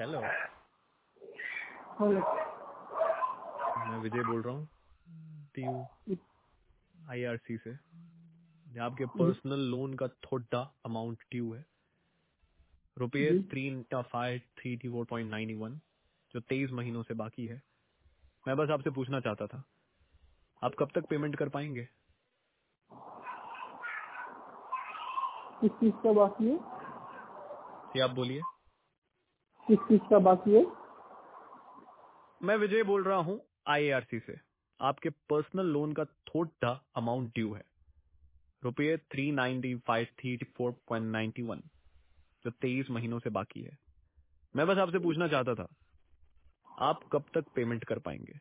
Hello, hello. मैं विजय बोल रहा हूँ टीयू आईआरसी से। ये आपके पर्सनल लोन का थोड़ा अमाउंट ड्यू है, रुपये जी 3,534.91, जो 23 महीनों से बाकी है। मैं बस आपसे पूछना चाहता था, आप कब तक पेमेंट कर पाएंगे? किस चीज का बाकी है? जी आप बोलिए। किस चीज का बाकी है? मैं विजय बोल रहा हूँ आईआरसी से। आपके पर्सनल लोन का थोड़ा अमाउंट ड्यू है, रुपये 3,9534.91, जो 23 महीनों से बाकी है। मैं बस आपसे पूछना चाहता था, आप कब तक पेमेंट कर पाएंगे?